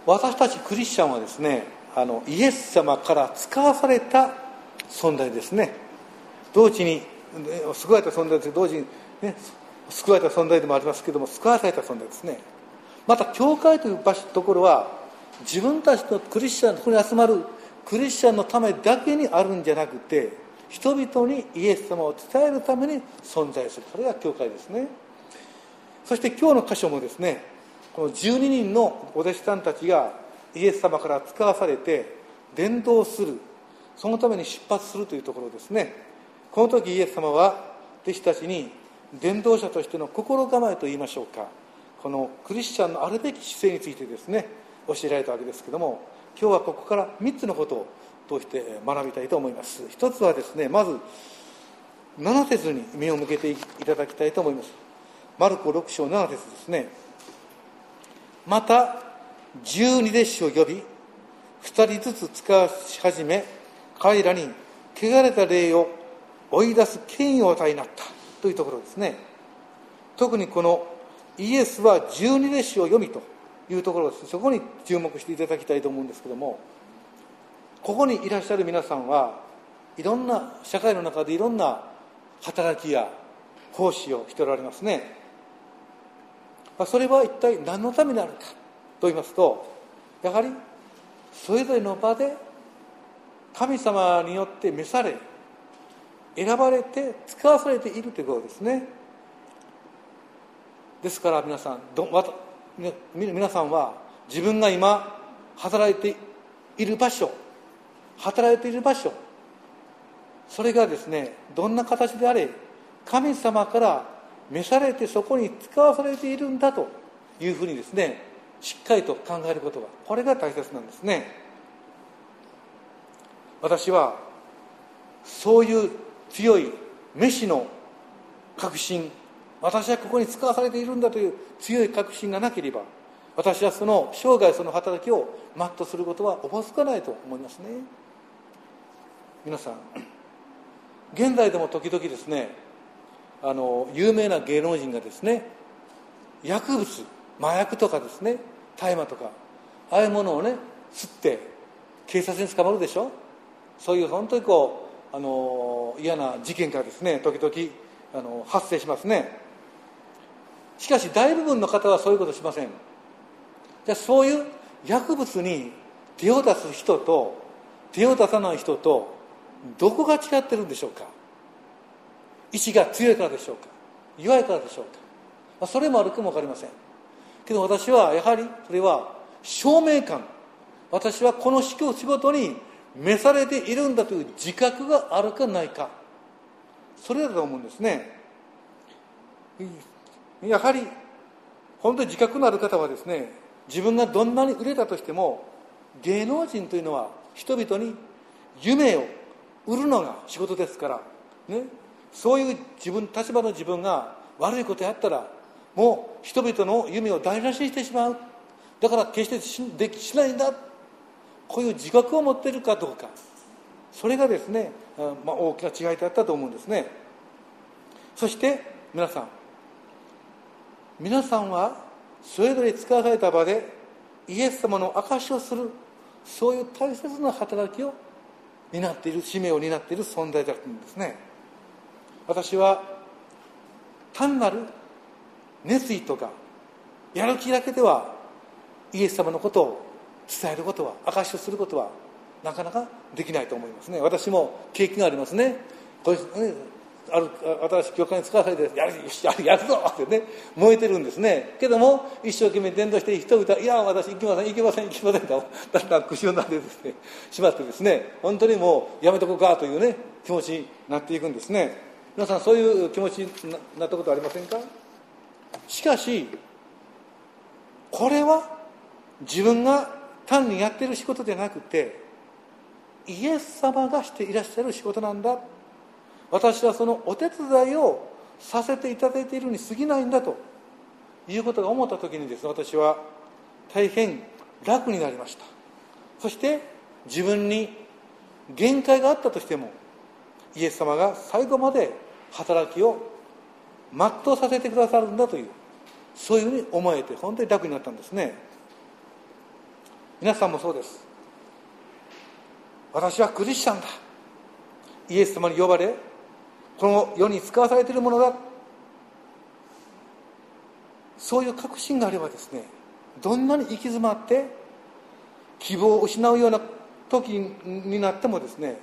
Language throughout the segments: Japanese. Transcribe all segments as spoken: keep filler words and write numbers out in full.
私たちクリスチャンはですね、あのイエス様から使わされた存在ですね。同時に救われた存在です。同時に、ね、救われた存在でもありますけども、救わされた存在ですね。また教会という場所ところは自分たちのクリスチャン、ここに集まるクリスチャンのためだけにあるんじゃなくて、人々にイエス様を伝えるために存在する。それが教会ですね。そして今日の箇所もですね、このじゅうににんのお弟子さんたちがイエス様から使わされて伝道する、そのために出発するというところですね。この時イエス様は弟子たちに伝道者としての心構えといいましょうか、このクリスチャンのあるべき姿勢についてですね教えられたわけですけども、今日はここからみっつのことを通して学びたいと思います。一つはですね、まずなな節に目を向けていただきたいと思います。マルコろく章なな節ですね。またじゅうに弟子を呼びふたりずつ使わし始め、彼らに汚れた霊を追い出す権威を与えになったというところですね。特にこのイエスはじゅうに弟子を読みというところです。そこに注目していただきたいと思うんですけども、ここにいらっしゃる皆さんはいろんな社会の中でいろんな働きや奉仕をしておられますね。それは一体何のためにあるかと言いますと、やはりそれぞれの場で神様によって召され選ばれて使わされているということですね。ですから皆さんどわた皆さんは自分が今働いている場所、働いている場所、それがですねどんな形であれ神様から召されてそこに使わされているんだというふうにですねしっかりと考えることが、これが大切なんですね。私はそういう強い召しの確信、私はここに使わされているんだという強い確信がなければ、私はその生涯その働きを全うすることはおぼつかないと思いますね。皆さん、現在でも時々ですね、あの有名な芸能人がですね、薬物、麻薬とかですね、大麻とかああいうものをね吸って警察に捕まるでしょ。そういう本当にこうあの嫌な事件がですね時々あの発生しますね。しかし大部分の方はそういうことしません。じゃあそういう薬物に手を出す人と手を出さない人とどこが違ってるんでしょうか。意志が強いからでしょうか、弱いからでしょうか、まあ、それもあるかも分かりませんけど、私はやはりそれは証明感、私はこの仕事に召されているんだという自覚があるかないか、それだと思うんですね。やはり本当に自覚のある方はですね、自分がどんなに売れたとしても、芸能人というのは人々に夢を売るのが仕事ですからね。そういう自分立場の自分が悪いことやったらもう人々の夢を台無しにしてしまう、だから決して し, できしないんだ、こういう自覚を持っているかどうか、それがですね、まあ、大きな違いだったと思うんですね。そして皆さん皆さんはそれぞれ使わされた場でイエス様の証しをする、そういう大切な働きを担っている、使命を担っている存在だと思うんですね。私は単なる熱意とかやる気だけではイエス様のことを伝えることは、証しをすることはなかなかできないと思いますね。私も経験がありますね。これある新しい教会に使わされてやる、よしやる、やるぞってね燃えてるんですね。けども一生懸命伝道して人々はいや私行きません行きません行きませんとだんだん苦笑なんでですねしまってですね、本当にもうやめとこうかというね気持ちになっていくんですね。皆さんそういう気持ちになったことありませんか。しかしこれは自分が単にやっている仕事じゃなくてイエス様がしていらっしゃる仕事なんだ、私はそのお手伝いをさせていただいているに過ぎないんだということが思った時にですね、私は大変楽になりました。そして自分に限界があったとしてもイエス様が最後まで働きを全うさせてくださるんだという、そういうふうに思えて本当に楽になったんですね。 皆さんもそうです。私はクリスチャンだ、イエス様に呼ばれこの世に使わされているものだ、そういう確信があればですね、どんなに行き詰まって希望を失うような時になってもですね、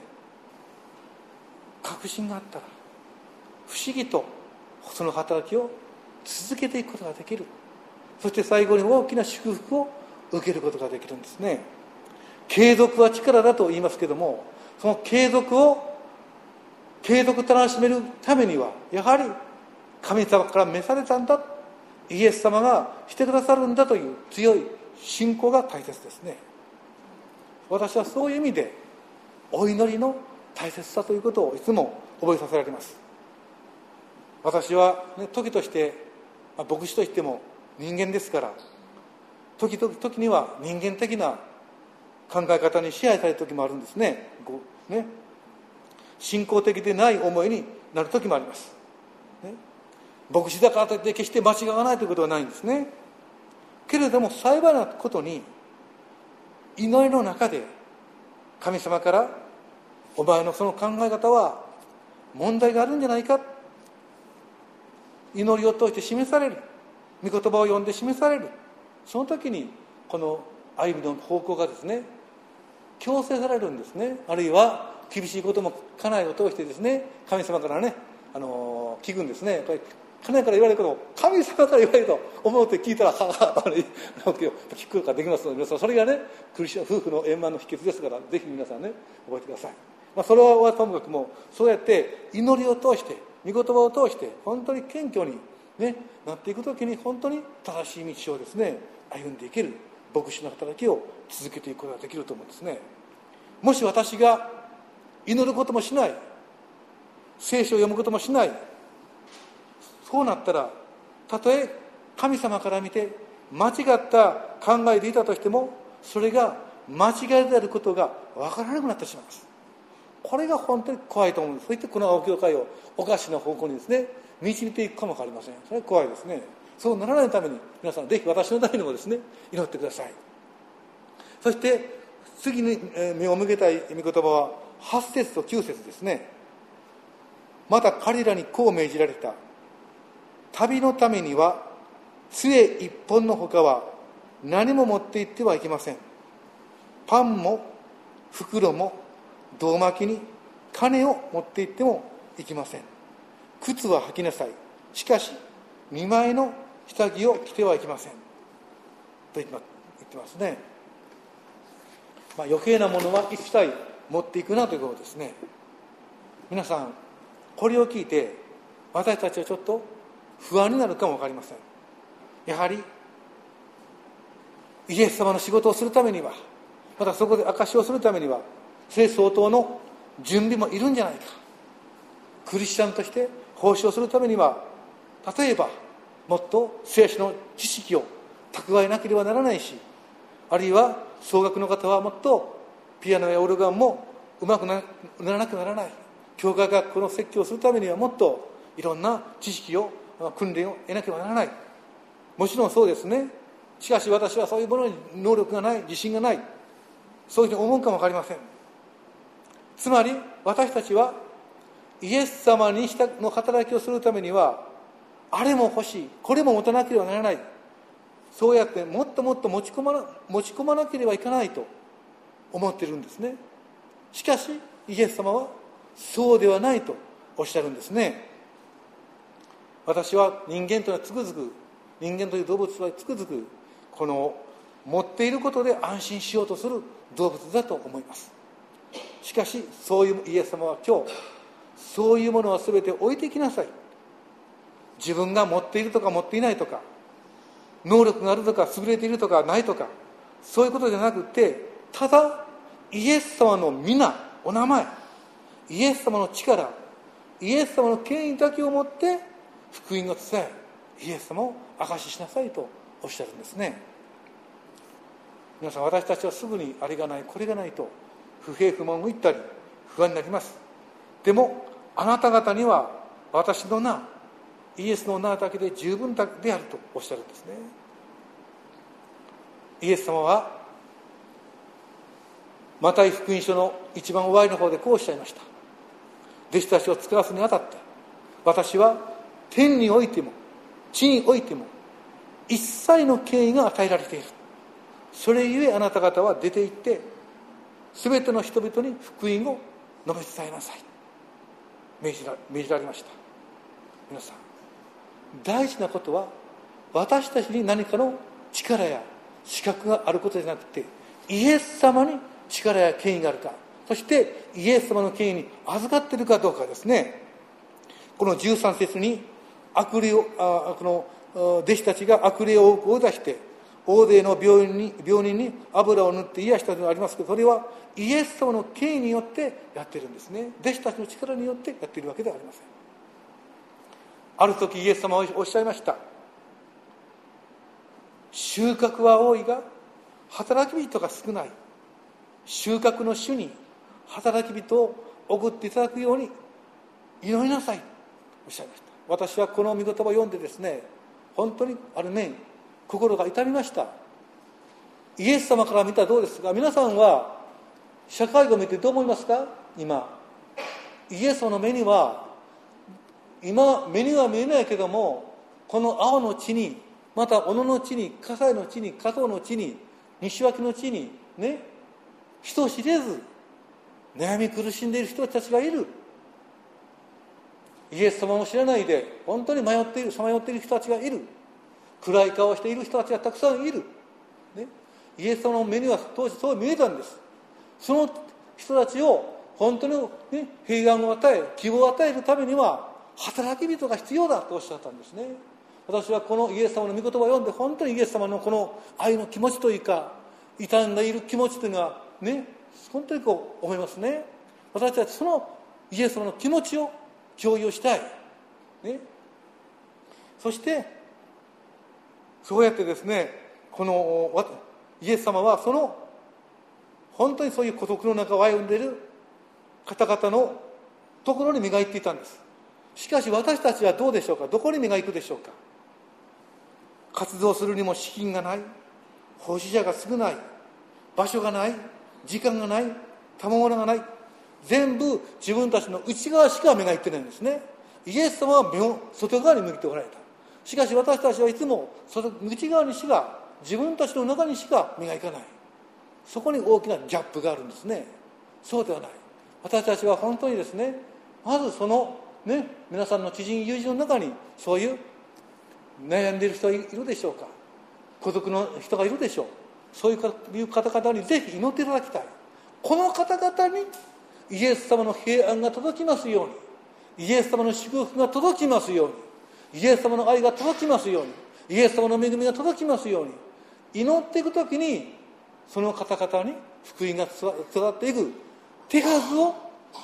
確信があったら不思議とその働きを続けていくことができる。そして最後に大きな祝福を受けることができるんですね。継続は力だと言いますけども、その継続を継続楽しめるためにはやはり神様から召されたんだ、イエス様がしてくださるんだという強い信仰が大切ですね。私はそういう意味でお祈りの大切さということをいつも覚えさせられます。私は、ね、時として、まあ、牧師といっても人間ですから、時々時には人間的な考え方に支配される時もあるんですね。こうね、信仰的でない思いになる時もあります、ね、牧師だからといって決して間違わないということはないんですね。けれども幸いなことに、祈りの中で神様からお前のその考え方は問題があるんじゃないか、祈りを通して示される、御言葉を読んで示される、その時にこの歩みの方向がですね強制されるんですね。あるいは厳しいことも家内を通してですね、神様からね、あの聞くんですね。やっぱり家内から言われることを神様から言われると思うって聞いたら、はは聞くことができますので、皆さんそれがねクリスチャン夫婦の円満の秘訣ですから、ぜひ皆さんね覚えてください。まあ、それはともかくもそうやって祈りを通して御言葉を通して本当に謙虚に、ね、なっていくときに本当に正しい道をですね歩んでいける牧師の働きを続けていくことができると思うんですね。もし私が祈ることもしない、聖書を読むこともしない、そうなったらたとえ神様から見て間違った考えでいたとしても、それが間違いであることが分からなくなってしまいます。これが本当に怖いと思うんです。そしてこの青教会をおかしな方向にですね導いていくかもわかりません。それは怖いですね。そうならないために皆さんぜひ私のためにもですね祈ってください。そして次に目を向けたい御言葉ははち節ときゅう節ですね。また彼らにこう命じられた。旅のためには杖一本のほかは何も持って行ってはいけません。パンも袋も胴巻きに金を持って行ってもいけません。靴は履きなさい。しかし見舞いの下着を着てはいけませんと言ってますね。まあ、余計なものは一切持っていくなということですね。皆さんこれを聞いて私たちはちょっと不安になるかもわかりません。やはりイエス様の仕事をするためには、またそこで証しをするためには、それ相当の準備もいるんじゃないか。クリスチャンとして奉仕をするためには、例えばもっと聖書の知識を蓄えなければならないし、あるいは奏楽の方はもっとピアノやオルガンもうまくならなくならない。教会学校の説教をするためにはもっといろんな知識を訓練を得なければならない。もちろんそうですね。しかし私はそういうものに能力がない、自信がない、そういうふうに思うかもわかりません。つまり私たちはイエス様にしたの働きをするためには、あれも欲しい、これも持たなければならない、そうやってもっともっと持ち込まな、持ち込まなければいけないと思っているんですね。しかしイエス様はそうではないとおっしゃるんですね。私は人間というのはつくづく、人間という動物はつくづくこの持っていることで安心しようとする動物だと思います。しかしそういうイエス様は今日、そういうものは全て置いていきなさい。自分が持っているとか持っていないとか、能力があるとか優れているとかないとか、そういうことじゃなくて、ただイエス様の皆、お名前、イエス様の力、イエス様の権威だけを持って福音を伝え、イエス様を証ししなさいとおっしゃるんですね。皆さん、私たちはすぐにあれがないこれがないと不平不満を言ったり不安になります。でもあなた方には私の名、イエスの名だけで十分であるとおっしゃるんですね。イエス様はマタイ福音書の一番終わりの方でこうおっしゃいました。弟子たちを使わすにあたって、私は天においても地においても一切の権威が与えられている。それゆえあなた方は出て行ってすべての人々に福音を述べ伝えなさい、命じら命じられました。皆さん、大事なことは私たちに何かの力や資格があることじゃなくて、イエス様に力や権威があるか、そしてイエス様の権威に預かっているかどうかですね。このじゅうさん節に悪霊をあこの弟子たちが悪霊を追い出して大勢の病人に病人に油を塗って癒したとありますけど、それはイエス様の権威によってやっているんですね。弟子たちの力によってやっているわけではありません。ある時イエス様はおっしゃいました。収穫は多いが働き人が少ない。収穫の主に働き人を送っていただくように祈りなさいとおっしゃいました。私はこの御言葉を読んでですね、本当にある面心が痛みました。イエス様から見たらどうですか。皆さんは社会を見てどう思いますか。今イエス様の目には、今目には見えないけども、この青の地に、また小野の地に、葛西の地に、加藤の地に、西脇の地にね、人知れず悩み苦しんでいる人たちがいる。イエス様を知らないで本当に迷っている、さまよっている人たちがいる。暗い顔をしている人たちがたくさんいる、ね、イエス様の目には当時そう見えたんです。その人たちを本当に、ね、平安を与え、希望を与えるためには働き人が必要だとおっしゃったんですね。私はこのイエス様の御言葉を読んで、本当にイエス様のこの愛の気持ちというか、傷んでいる気持ちというのはね、本当にこう思いますね。私たちそのイエス様の気持ちを共有したい、ね、そしてそうやってですね、このイエス様はその本当にそういう孤独の中を歩んでいる方々のところに磨いていたんです。しかし私たちはどうでしょうか。どこに磨くでしょうか。活動するにも資金がない、奉仕者が少ない、場所がない、時間がない、賜物がない、全部自分たちの内側しか磨いてないんですね。イエス様は目を外側に向いておられた。しかし私たちはいつも内側にしか、自分たちの中にしか磨かない。そこに大きなギャップがあるんですね。そうではない。私たちは本当にですね、まずそのね、皆さんの知人友人の中にそういう悩んでいる人がいるでしょうか。孤独の人がいるでしょう。そういう方々にぜひ祈っていただきたい。この方々にイエス様の平安が届きますように、イエス様の祝福が届きますように、イエス様の愛が届きますように、イエス様の恵みが届きますように祈っていくときに、その方々に福音が伝わっていく手数を、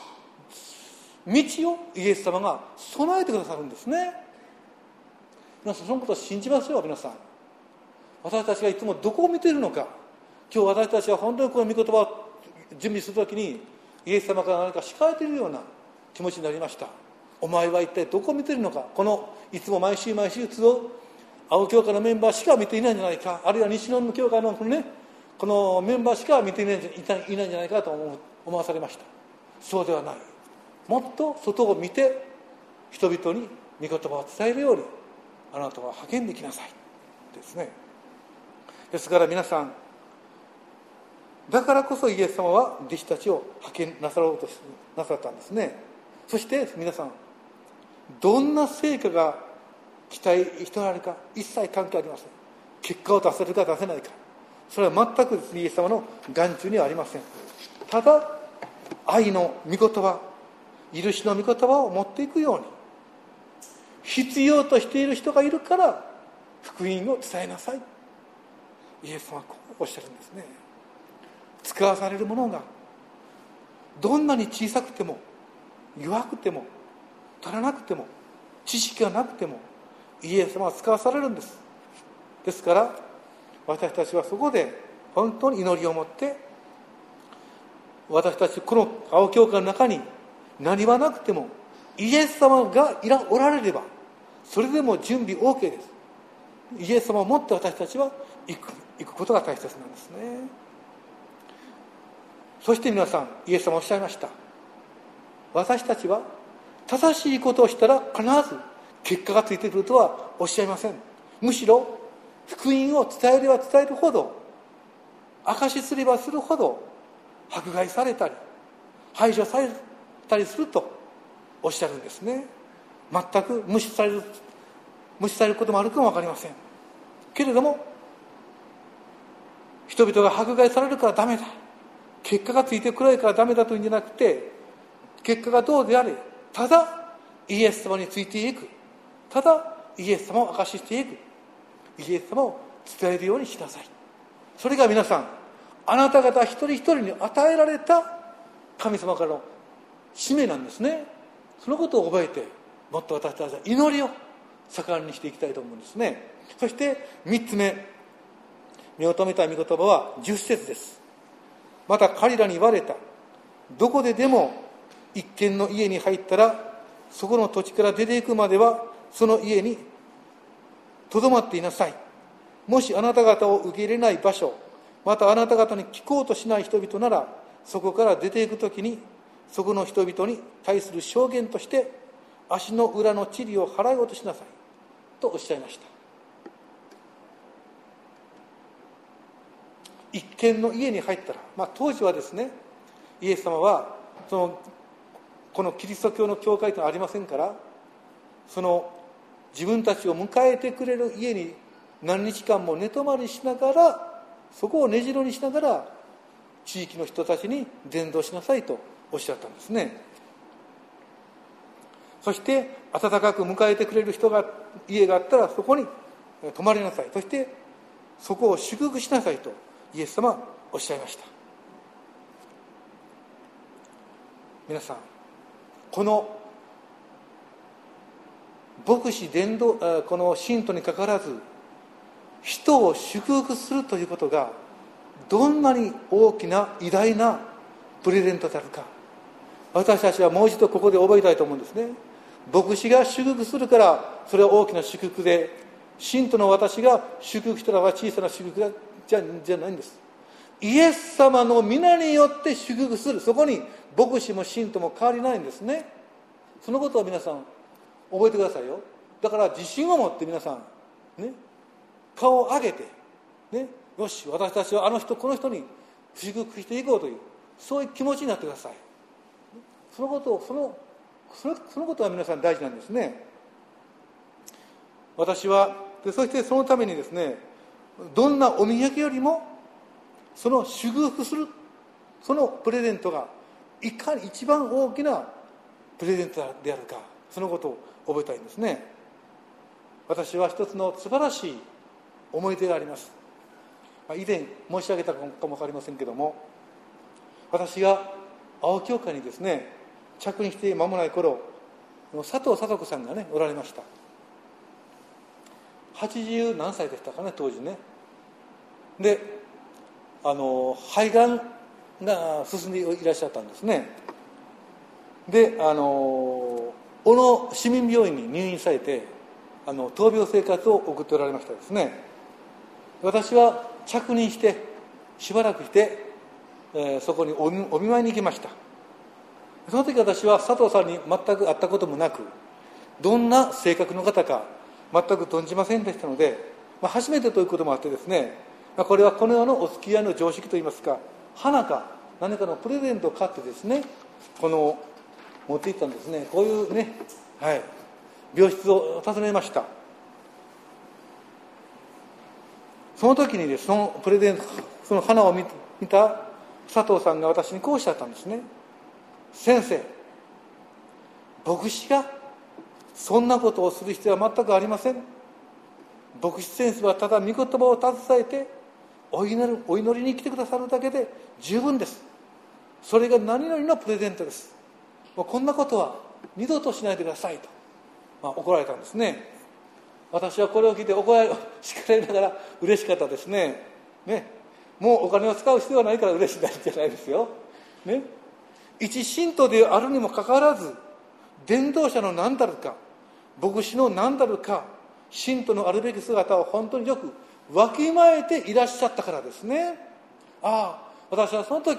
道をイエス様が備えてくださるんですね。皆さんそのことを信じますよ。皆さん、私たちがいつもどこを見ているのか。今日私たちは本当にこの御言葉を準備するときにイエス様から何か控えているような気持ちになりました。お前は一体どこを見ているのか。このいつも毎週毎週集う青教会のメンバーしか見ていないんじゃないか、あるいは西野の教会のこのね、このメンバーしか見ていないんじゃないかと思わされました。そうではない。もっと外を見て人々に御言葉を伝えるようにあなたは励んできなさいですね。ですから皆さん、だからこそイエス様は弟子たちを派遣なさろうとなさったんですね。そして皆さん、どんな成果が期待しておられるか一切関係ありません。結果を出せるか出せないか、それは全くですね、イエス様の眼中にはありません。ただ愛の御言葉、許しの御言葉を持っていくように、必要としている人がいるから福音を伝えなさい。イエス様はこうおっしゃるんですね。使わされるものがどんなに小さくても弱くても足らなくても知識がなくてもイエス様は使わされるんです。ですから私たちはそこで本当に祈りを持って、私たちこの青教会の中に何はなくてもイエス様がいらおられればそれでも準備 OK です。イエス様を持って私たちは行く、行くことが大切なんですね。 そして皆さん、イエス様おっしゃいました。私たちは正しいことをしたら必ず結果がついてくるとはおっしゃいません。むしろ福音を伝えれば伝えるほど、証しすればするほど迫害されたり排除されたりするとおっしゃるんですね。全く無視される無視されることもあるかもわかりませんけれども、人々が迫害されるからダメだ、結果がついてくれるからダメだというんじゃなくて、結果がどうであれ、ただイエス様についていく、ただイエス様を証ししていく、イエス様を伝えるようにしなさい。それが皆さん、あなた方一人一人に与えられた神様からの使命なんですね。そのことを覚えて、もっと私たちは祈りを盛んにしていきたいと思うんですね。そして三つ目、目を留めた御言葉は十節です。また彼らに言われた。どこででも一軒の家に入ったら、そこの土地から出ていくまではその家にとどまっていなさい。もしあなた方を受け入れない場所、またあなた方に聞こうとしない人々なら、そこから出ていくときにそこの人々に対する証言として足の裏の塵を払い落としなさいとおっしゃいました。一軒の家に入ったら、まあ、当時はですね、イエス様はそのこのキリスト教の教会というのはありませんから、その自分たちを迎えてくれる家に何日間も寝泊まりしながら、そこを根城にしながら地域の人たちに伝道しなさいとおっしゃったんですね。そして温かく迎えてくれる人が家があったら、そこに泊まりなさい、そしてそこを祝福しなさいとイエス様はおっしゃいました。皆さん、この牧師伝道、この信徒にかかわらず人を祝福するということがどんなに大きな偉大なプレゼントであるか、私たちはもう一度ここで覚えたいと思うんですね。牧師が祝福するからそれは大きな祝福で、信徒の私が祝福したらは小さな祝福じゃ、じゃないんです。イエス様の皆によって祝福する、そこに牧師も信徒も変わりないんですね。そのことを皆さん覚えてくださいよ。だから自信を持って皆さんね、顔を上げて、ね、よし私たちはあの人この人に祝福していこうという、そういう気持ちになってください。そのことをそのその、そのことが皆さん大事なんですね。私はでそしてそのためにですね、どんなお土産よりもその祝福するそのプレゼントがいかに一番大きなプレゼントであるか、そのことを覚えたいんですね。私は一つの素晴らしい思い出があります。以前申し上げたかも分かりませんけども、私が青教会にですね着任して間もない頃、佐藤聡子さんがねおられました。はちじゅう何歳でしたかね当時ね。であの肺がんが進んでいらっしゃったんですね。であの小野市民病院に入院されて、あの闘病生活を送っておられましたですね。私は着任してしばらくして、えー、そこに お, お見舞いに行きました。その時私は佐藤さんに全く会ったこともなく、どんな性格の方か全く存じませんでしたので、まあ、初めてということもあってですね、まあ、これはこの世のお付き合いの常識といいますか、花か何かのプレゼントを買ってですね、この持って行ったんですね。こういうね、はい、病室を訪ねました。その時にです、そのプレゼント、その花を見た佐藤さんが私にこうおっしゃったんですね。先生、牧師がそんなことをする必要は全くありません。牧師先生はただ御言葉を携えてお祈る、お祈りに来てくださるだけで十分です。それが何よりのプレゼントです。もうこんなことは二度としないでくださいと、まあ、怒られたんですね。私はこれを聞いて怒られ叱られながら嬉しかったですね。ね、もうお金を使う必要はないから嬉しいんじゃないですよ。ね、一信徒であるにもかかわらず、伝道者の何たるか、牧師の何たるか、信徒のあるべき姿を本当によくわきまえていらっしゃったからですね。ああ、私はその時に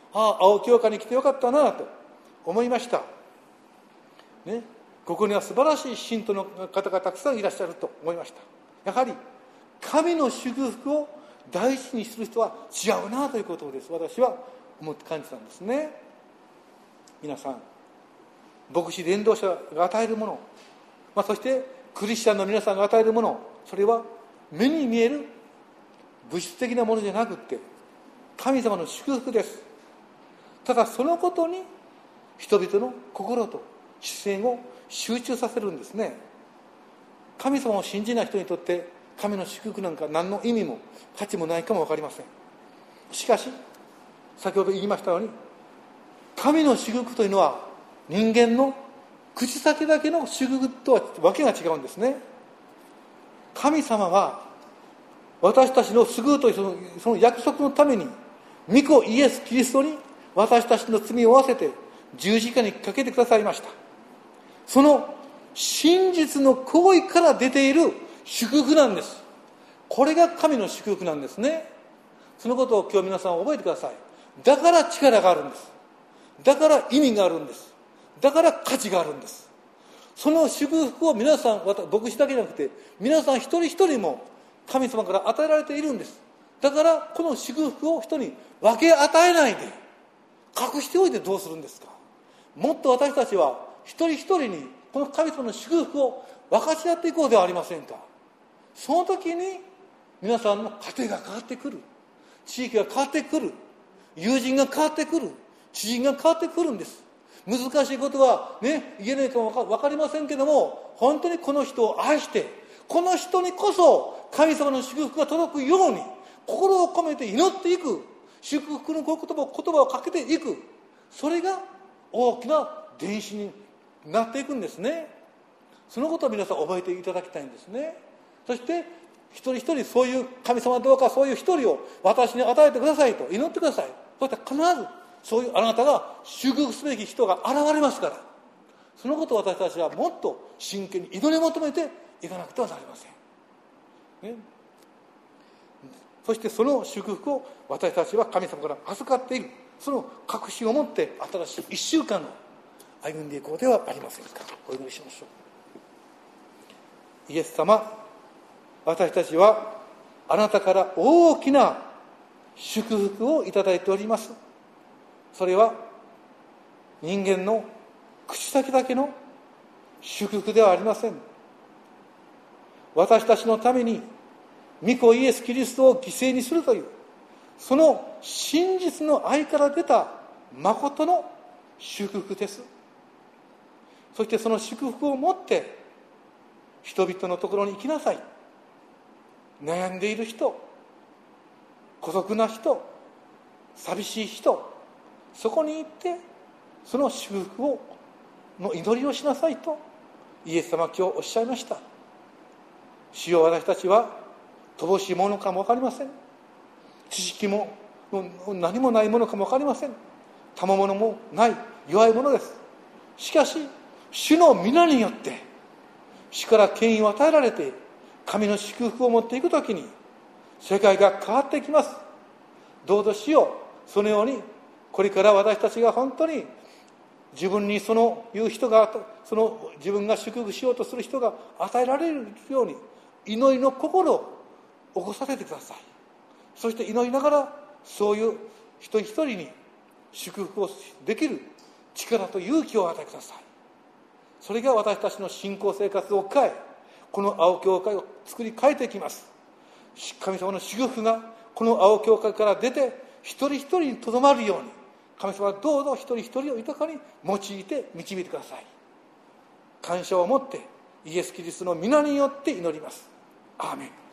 ああ、青教会に来てよかったなと思いました、ね、ここには素晴らしい信徒の方がたくさんいらっしゃると思いました。やはり神の祝福を大事にする人は違うなということをです私は思って感じたんですね。皆さん、牧師伝道者が与えるもの、まあ、そしてクリスチャンの皆さんが与えるもの、それは目に見える物質的なものじゃなくって神様の祝福です。ただそのことに人々の心と視線を集中させるんですね。神様を信じない人にとって神の祝福なんか何の意味も価値もないかも分かりません。しかし先ほど言いましたように、神の祝福というのは人間の口先だけの祝福とはわけが違うんですね。神様は私たちの救うというその、その約束のために御子イエス・キリストに私たちの罪を負わせて十字架にかけてくださいました。その真実の行為から出ている祝福なんです。これが神の祝福なんですね。そのことを今日皆さん覚えてください。だから力があるんです。だから意味があるんです。だから価値があるんです。その祝福を皆さん、牧師だけじゃなくて皆さん一人一人も神様から与えられているんです。だからこの祝福を人に分け与えないで隠しておいてどうするんですか。もっと私たちは一人一人にこの神様の祝福を分かち合っていこうではありませんか。その時に皆さんの家庭が変わってくる、地域が変わってくる、友人が変わってくる、知人が変わってくるんです。難しいことはね言えないかも分かりませんけども、本当にこの人を愛してこの人にこそ神様の祝福が届くように心を込めて祈っていく、祝福の言葉を言葉をかけていく、それが大きな伝子になっていくんですね。そのことを皆さん覚えていただきたいんですね。そして一人一人そういう神様どうかそういう一人を私に与えてくださいと祈ってください。そして必ずそういうあなたが祝福すべき人が現れますから、そのことを私たちはもっと真剣に祈り求めていかなくてはなりません、ね、そしてその祝福を私たちは神様から預かっている、その確信を持って新しい一週間を歩んでいこうではありませんか。お祈りしましょう。イエス様、私たちはあなたから大きな祝福をいただいております。それは人間の口先だけの祝福ではありません。私たちのために御子イエス・キリストを犠牲にするというその真実の愛から出た誠の祝福です。そしてその祝福を持って人々のところに行きなさい。悩んでいる人、孤独な人、寂しい人、そこに行ってその祝福をの祈りをしなさいとイエス様は今日おっしゃいました。主よ、私たちは乏しいものかも分かりません。知識も何もないものかも分かりません。賜物もない弱いものです。しかし主の皆によって主から権威を与えられて神の祝福を持っていくときに世界が変わってきます。どうぞ主よ、そのようにこれから私たちが本当に自分にそのいう人がその自分が祝福しようとする人が与えられるように祈りの心を起こさせてください。そして祈りながらそういう一人一人に祝福をできる力と勇気を与えてください。それが私たちの信仰生活を変え、この青教会を作り変えていきます。神様の祝福がこの青教会から出て一人一人にとどまるように、神様はどうぞ一人一人を豊かに用いて導いてください。感謝を持ってイエス・キリストの皆によって祈ります。アーメン。